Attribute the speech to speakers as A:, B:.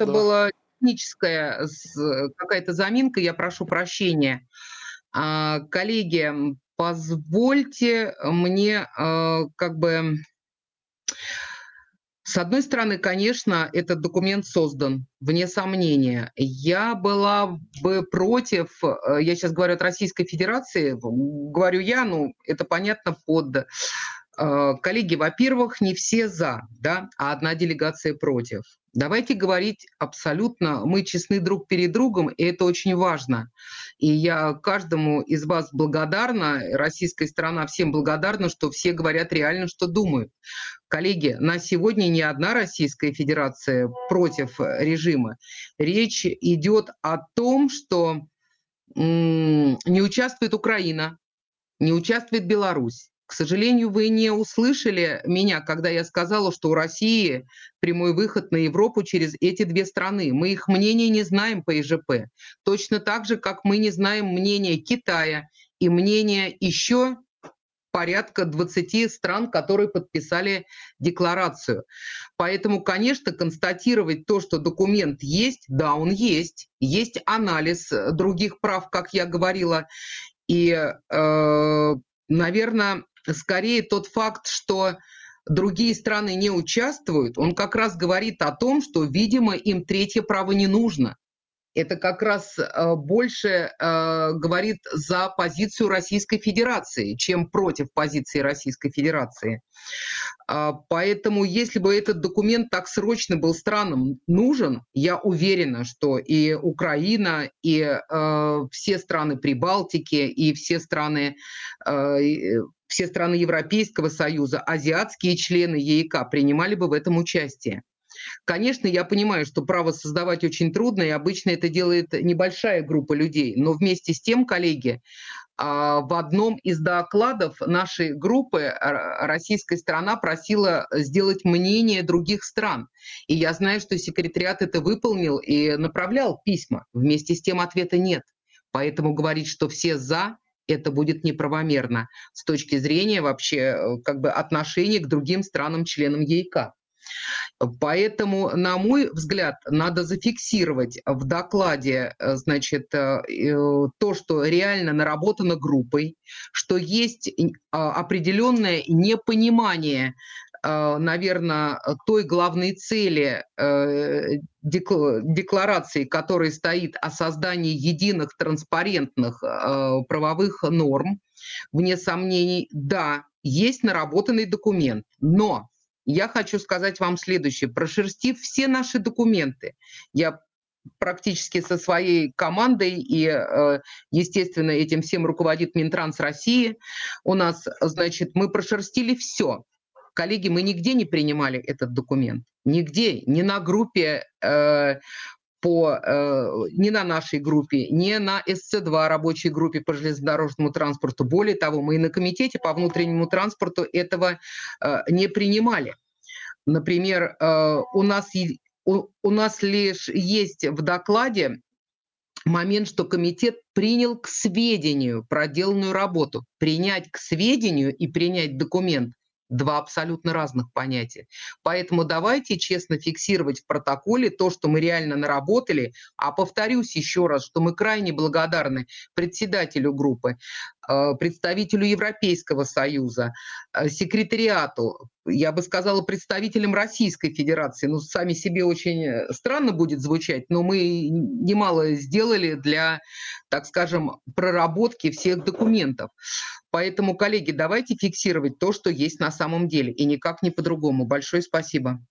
A: это
B: Да.
A: была техническая какая-то заминка, я прошу прощения. Коллеги, позвольте мне, как бы с одной стороны, конечно, этот документ создан, вне сомнения. Я была бы против, я сейчас говорю от Российской Федерации, говорю я, ну, это понятно под коллеги, во-первых, не все за, да, а одна делегация против. Давайте говорить абсолютно, мы честны друг перед другом, и это очень важно. И я каждому из вас благодарна, российская сторона всем благодарна, что все говорят реально, что думают. Коллеги, на сегодня не одна Российская Федерация против режима. Речь идет о том, что не участвует Украина, не участвует Беларусь. К сожалению, вы не услышали меня, когда я сказала, что у России прямой выход на Европу через эти две страны. Мы их мнение не знаем по ЕЖП. Точно так же, как мы не знаем мнение Китая и мнение еще порядка 20 стран, которые подписали декларацию. Поэтому, конечно, констатировать то, что документ есть, да, он есть. Есть анализ других прав, как я говорила. И, наверно, скорее тот факт, что другие страны не участвуют, он как раз говорит о том, что, видимо, им третье право не нужно. Это как раз, больше, говорит за позицию Российской Федерации, чем против позиции Российской Федерации. Поэтому, если бы этот документ так срочно был странам нужен, я уверена, что и Украина, и, все страны Прибалтики, и все страны Европейского Союза, азиатские члены ЕИК принимали бы в этом участие. Конечно, я понимаю, что право создавать очень трудно, и обычно это делает небольшая группа людей. Но вместе с тем, коллеги, в одном из докладов нашей группы российская сторона просила сделать мнение других стран. И я знаю, что секретариат это выполнил и направлял письма. Вместе с тем ответа нет. Поэтому говорить, что все за, это будет неправомерно с точки зрения вообще как бы отношения к другим странам-членам ЕИК. Поэтому, на мой взгляд, надо зафиксировать в докладе, значит, то, что реально наработано группой, что есть определенное непонимание, наверно, той главной цели, декларации, которая стоит о создании единых транспарентных, правовых норм. Вне сомнений, да, есть наработанный документ, но я хочу сказать вам следующее. Прошерстив все наши документы, я практически со своей командой и, естественно, этим всем руководит Минтранс России. У нас, значит, мы прошерстили все. Коллеги, мы нигде не принимали этот документ. Нигде. Ни на группе, ни на нашей группе, ни на СЦ2 рабочей группе по железнодорожному транспорту. Более того, мы и на комитете по внутреннему транспорту этого не принимали. Например, у нас лишь есть в докладе момент, что комитет принял к сведению проделанную работу. Принять к сведению и принять документ– два абсолютно разных понятия. Поэтому давайте честно фиксировать в протоколе то, что мы реально наработали. А повторюсь еще раз, что мы крайне благодарны председателю группы, представителю Европейского Союза, секретариату, я бы сказала, представителям Российской Федерации. Ну, сами себе очень странно будет звучать, но мы немало сделали для, так скажем, проработки всех документов. Поэтому, коллеги, давайте фиксировать то, что есть на самом деле, и никак не по-другому. Большое спасибо.